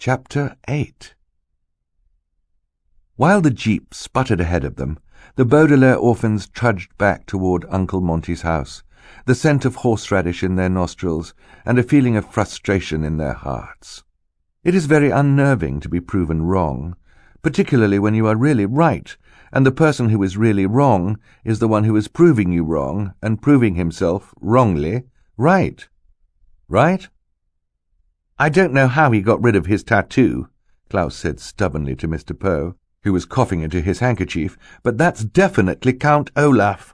Chapter 8. While the jeep sputtered ahead of them, the Baudelaire orphans trudged back toward Uncle Monty's house, the scent of horseradish in their nostrils and a feeling of frustration in their hearts. It is very unnerving to be proven wrong, particularly when you are really right, and the person who is really wrong is the one who is proving you wrong and proving himself wrongly right. Right? "I don't know how he got rid of his tattoo," Klaus said stubbornly to Mr. Poe, who was coughing into his handkerchief, "but that's definitely Count Olaf."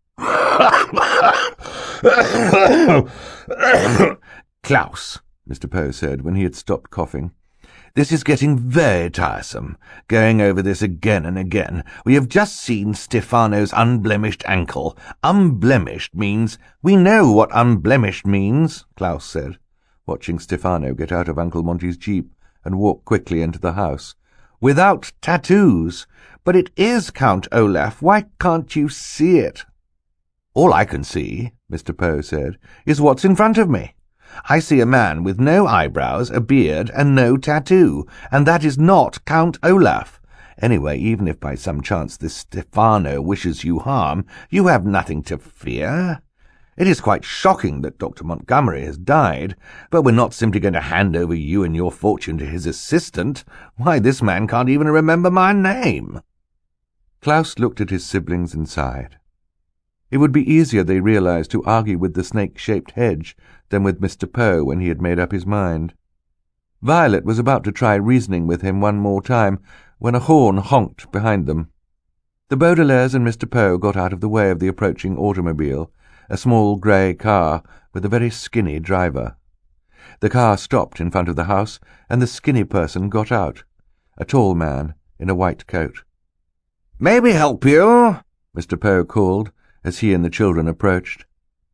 "Klaus," Mr. Poe said when he had stopped coughing, "this is getting very tiresome, going over this again and again. We have just seen Stefano's unblemished ankle. Unblemished means—" "We know what unblemished means," Klaus said, watching Stefano get out of Uncle Monty's jeep and walk quickly into the house. "Without tattoos. But it is Count Olaf. Why can't you see it?" "All I can see," Mr. Poe said, "is what's in front of me. I see a man with no eyebrows, a beard, and no tattoo, and that is not Count Olaf. Anyway, even if by some chance this Stefano wishes you harm, you have nothing to fear. It is quite shocking that Dr. Montgomery has died, but we're not simply going to hand over you and your fortune to his assistant. Why, this man can't even remember my name." Klaus looked at his siblings and sighed. It would be easier, they realized, to argue with the snake-shaped hedge than with Mr. Poe when he had made up his mind. Violet was about to try reasoning with him one more time when a horn honked behind them. The Baudelaires and Mr. Poe got out of the way of the approaching automobile, a small grey car with a very skinny driver. The car stopped in front of the house, and the skinny person got out, a tall man in a white coat. "May we help you?" Mr. Poe called as he and the children approached.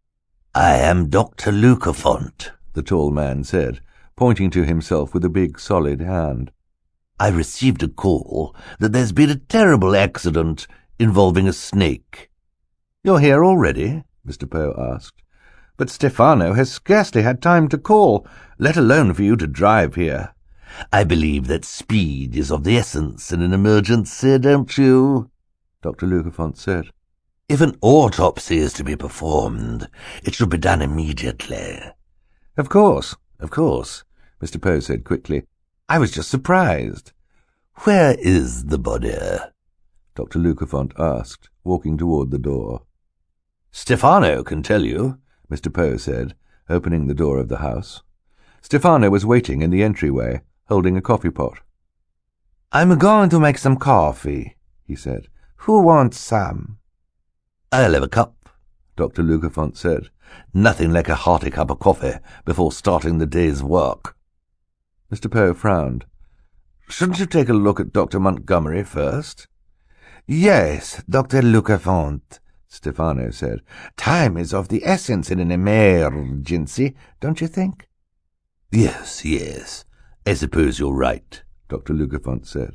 "I am Dr. Lucafont," the tall man said, pointing to himself with a big solid hand. "I received a call that there's been a terrible accident involving a snake." "You're here already?" Mr. Poe asked. "But Stefano has scarcely had time to call, let alone for you to drive here." "I believe that speed is of the essence in an emergency, don't you?" Dr. Lucafont said. "If an autopsy is to be performed, it should be done immediately." Of course," Mr. Poe said quickly. "I was just surprised." "Where is the body?" Dr. Lucafont asked, walking toward the door. "Stefano can tell you," Mr. Poe said, opening the door of the house. Stefano was waiting in the entryway, holding a coffee pot. "I'm going to make some coffee," he said. "Who wants some?" "I'll have a cup," Dr. Lucafont said. "Nothing like a hearty cup of coffee before starting the day's work." Mr. Poe frowned. "Shouldn't you take a look at Dr. Montgomery first?" "Yes, Dr. Lucafont," Stefano said. "Time is of the essence in an emergency, don't you think?" Yes, I suppose you're right," Dr. Lucafont said.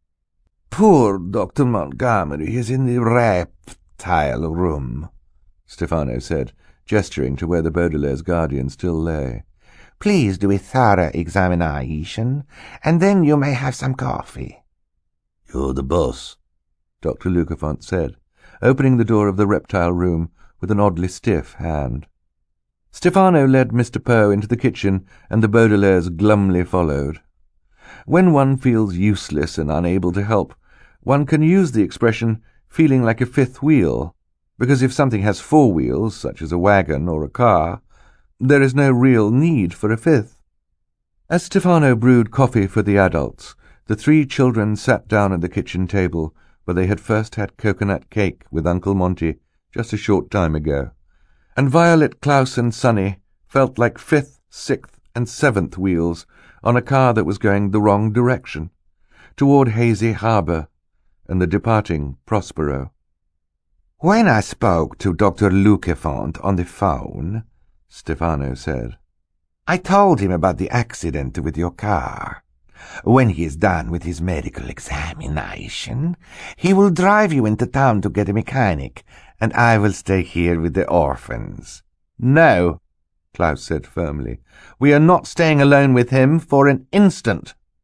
"Poor Dr. Montgomery is in the reptile room," Stefano said, gesturing to where the Baudelaire's guardian still lay. "Please do a thorough examination, and then you may have some coffee." "You're the boss," Dr. Lucafont said, opening the door of the reptile room with an oddly stiff hand. Stefano led Mr. Poe into the kitchen, and the Baudelaires glumly followed. When one feels useless and unable to help, one can use the expression feeling like a fifth wheel, because if something has four wheels, such as a wagon or a car, there is no real need for a fifth. As Stefano brewed coffee for the adults, the three children sat down at the kitchen table where they had first had coconut cake with Uncle Monty just a short time ago, and Violet, Klaus, and Sonny felt like fifth, sixth, and seventh wheels on a car that was going the wrong direction, toward Hazy Harbour and the departing Prospero. "When I spoke to Dr. Lucafont on the phone," Stefano said, "I told him about the accident with your car. When he is done with his medical examination, he will drive you into town to get a mechanic, and I will stay here with the orphans." "No," Klaus said firmly. "We are not staying alone with him for an instant."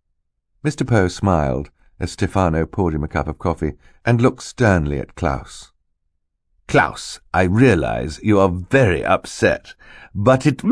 Mr. Poe smiled as Stefano poured him a cup of coffee and looked sternly at Klaus. "Klaus, I realize you are very upset, but it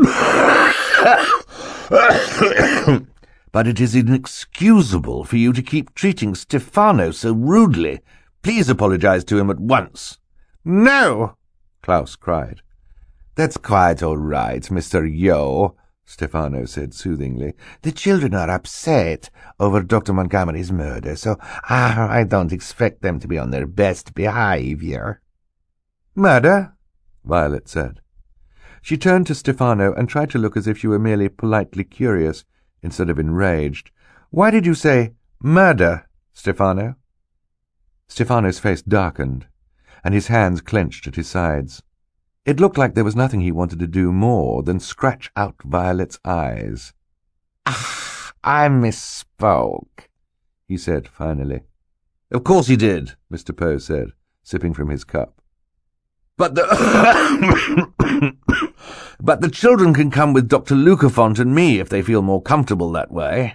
is inexcusable for you to keep treating Stefano so rudely. Please apologize to him at once." "No!" Klaus cried. "That's quite all right, Mr. Yo," Stefano said soothingly. "The children are upset over Dr. Montgomery's murder, so I don't expect them to be on their best behavior." "Murder?" Violet said. She turned to Stefano and tried to look as if she were merely politely curious instead of enraged. "Why did you say murder, Stefano?" Stefano's face darkened, and his hands clenched at his sides. It looked like there was nothing he wanted to do more than scratch out Violet's eyes. "I misspoke," he said finally. "Of course he did," Mr. Poe said, sipping from his cup. But the children can come with Dr. Lucafont and me if they feel more comfortable that way."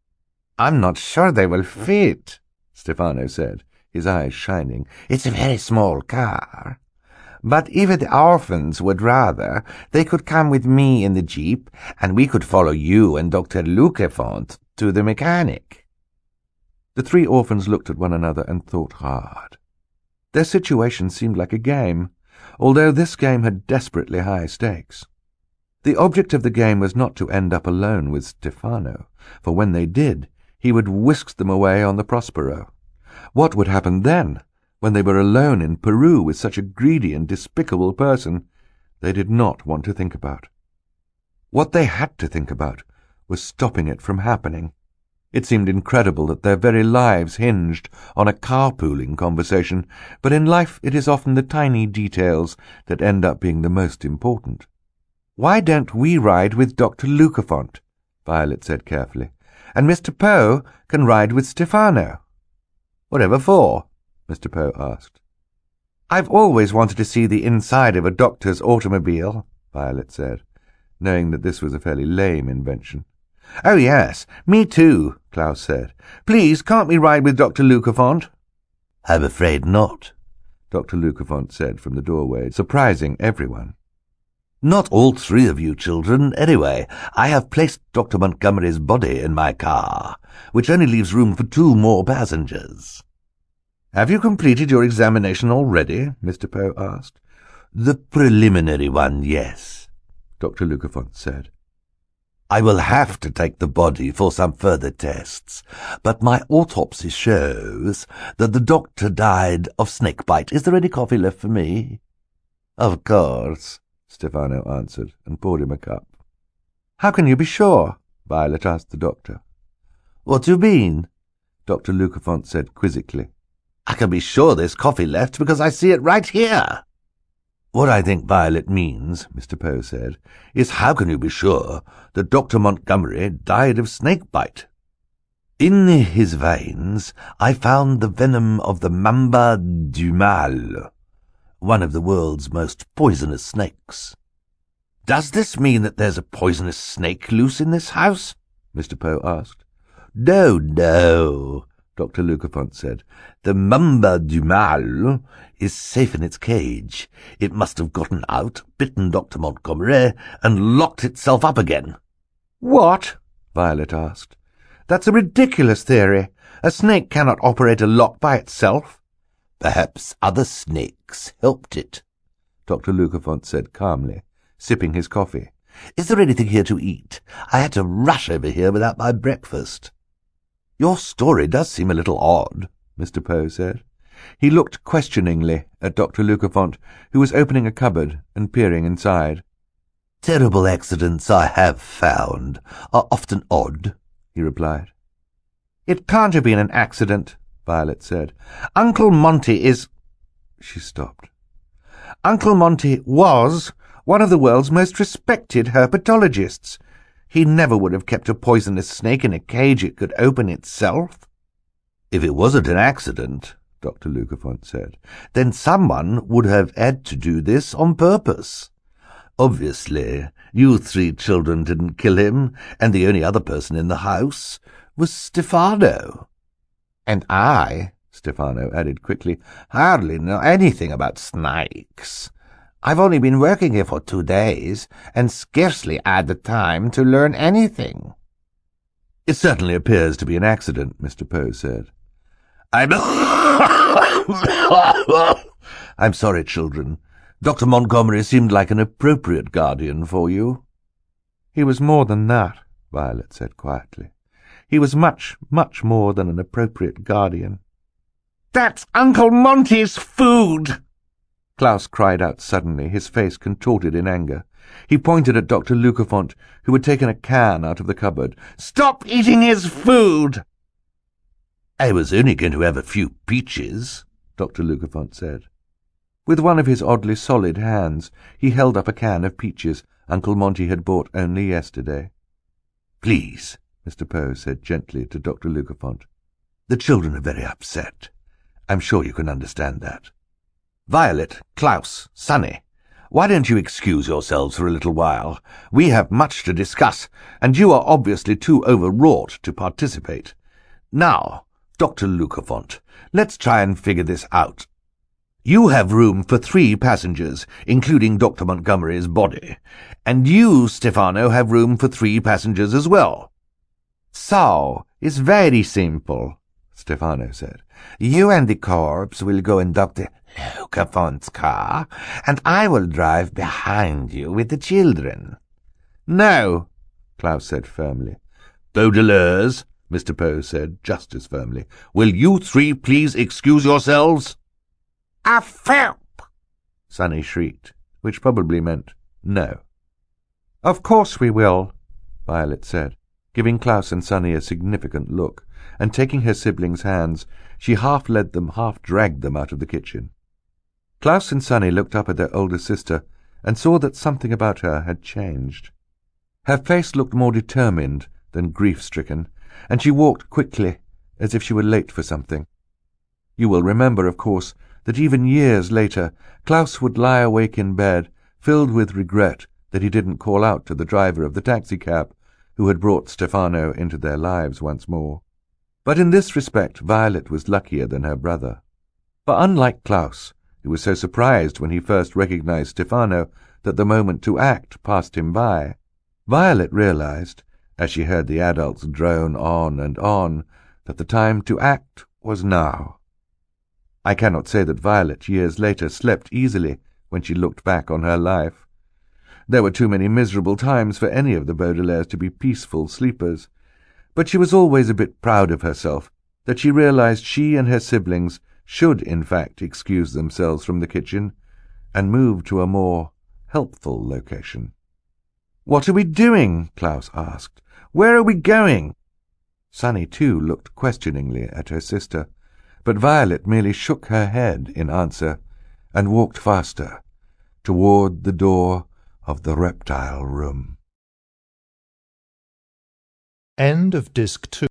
"I'm not sure they will fit," Stefano said, his eyes shining. "It's a very small car. But if the orphans would rather, they could come with me in the jeep, and we could follow you and Dr. Lucafont to the mechanic." The three orphans looked at one another and thought hard. Their situation seemed like a game, although this game had desperately high stakes. The object of the game was not to end up alone with Stefano, for when they did, he would whisk them away on the Prospero. What would happen then, when they were alone in Peru with such a greedy and despicable person? They did not want to think about. What they had to think about was stopping it from happening. It seemed incredible that their very lives hinged on a carpooling conversation, but in life it is often the tiny details that end up being the most important. "Why don't we ride with Dr. Lucafont?" Violet said carefully. "And Mr. Poe can ride with Stefano." "Whatever for?" Mr. Poe asked. "I've always wanted to see the inside of a doctor's automobile," Violet said, knowing that this was a fairly lame invention. "Oh, yes, me too," Klaus said. "Please, can't we ride with Dr. Lucafont?" "I'm afraid not," Dr. Lucafont said from the doorway, surprising everyone. "Not all three of you children, anyway. I have placed Dr. Montgomery's body in my car, which only leaves room for 2 more passengers." "Have you completed your examination already?" Mr. Poe asked. "The preliminary one, yes," Dr. Lucafont said. "I will have to take the body for some further tests, but my autopsy shows that the doctor died of snakebite. Is there any coffee left for me?" "Of course," Stefano answered and poured him a cup. "How can you be sure?" Violet asked the doctor. "What do you mean?" Dr. Lucafont said quizzically. "I can be sure there's coffee left because I see it right here." "What I think Violet means," Mr. Poe said, "is how can you be sure that Dr. Montgomery died of snakebite?" "In his veins I found the venom of the mamba du mal, one of the world's most poisonous snakes." "Does this mean that there's a poisonous snake loose in this house?" Mr. Poe asked. "No, no," Dr. Lucafont said. "The mamba du mal is safe in its cage. It must have gotten out, bitten Dr. Montgomery, and locked itself up again." "What?" Violet asked. "That's a ridiculous theory. A snake cannot operate a lock by itself." "Perhaps other snakes helped it," Dr. Lucafont said calmly, sipping his coffee. "Is there anything here to eat? I had to rush over here without my breakfast." "Your story does seem a little odd," Mr. Poe said. He looked questioningly at Dr. Lucafont, who was opening a cupboard and peering inside. "Terrible accidents, I have found, are often odd," he replied. "It can't have been an accident," Violet said. "Uncle Monty is—" She stopped. "Uncle Monty was one of the world's most respected herpetologists. He never would have kept a poisonous snake in a cage it could open itself." "If it wasn't an accident," Dr. Lucafont said, "then someone would have had to do this on purpose. Obviously, you 3 children didn't kill him, and the only other person in the house was Stefano. And I, Stefano added quickly, hardly know anything about snakes. I've only been working here for 2 days, and scarcely had the time to learn anything. It certainly appears to be an accident, Mr. Poe said. I'm sorry, children. Dr. Montgomery seemed like an appropriate guardian for you. He was more than that, Violet said quietly. He was much, much more than an appropriate guardian. That's Uncle Monty's food! Klaus cried out suddenly, his face contorted in anger. He pointed at Dr. Lucafont, who had taken a can out of the cupboard. Stop eating his food! I was only going to have a few peaches, Dr. Lucafont said. With one of his oddly solid hands, he held up a can of peaches Uncle Monty had bought only yesterday. Please, Mr. Poe said gently to Dr. Lucafont. The children are very upset. I'm sure you can understand that. Violet, Klaus, Sonny, why don't you excuse yourselves for a little while? We have much to discuss, and you are obviously too overwrought to participate. Now, Dr. Lucafont, let's try and figure this out. You have room for 3 passengers, including Dr. Montgomery's body, and you, Stefano, have room for 3 passengers as well. So, it's very simple, Stefano said. You and the corpse will go in Dr. Lucafont's car, and I will drive behind you with the children. No, Klaus said firmly. Baudelaires, Mr. Poe said just as firmly. Will you 3 please excuse yourselves? A felp! Sonny shrieked, which probably meant no. Of course we will, Violet said, giving Klaus and Sonny a significant look, and taking her siblings' hands, she half led them, half dragged them out of the kitchen. Klaus and Sonny looked up at their older sister and saw that something about her had changed. Her face looked more determined than grief-stricken, and she walked quickly, as if she were late for something. You will remember, of course, that even years later Klaus would lie awake in bed, filled with regret that he didn't call out to the driver of the taxicab who had brought Stefano into their lives once more. But in this respect Violet was luckier than her brother. For unlike Klaus, who was so surprised when he first recognized Stefano that the moment to act passed him by, Violet realized, as she heard the adults drone on and on, that the time to act was now. I cannot say that Violet, years later, slept easily when she looked back on her life. There were too many miserable times for any of the Baudelaires to be peaceful sleepers, but she was always a bit proud of herself that she realized she and her siblings should in fact excuse themselves from the kitchen and move to a more helpful location. "What are we doing?" Klaus asked. "Where are we going?" Sonny, too, looked questioningly at her sister, but Violet merely shook her head in answer and walked faster toward the door of the reptile room. End of Disc 2.